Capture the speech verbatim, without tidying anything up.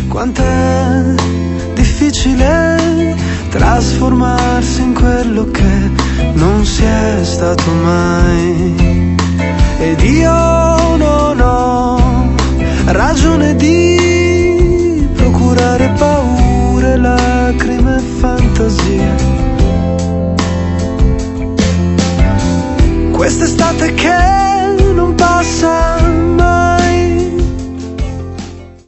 Quant'è difficile trasformarsi in quello che non si è stato mai. Ed io non ho ragione di procurare paure, lacrime e fantasie. Quest'estate che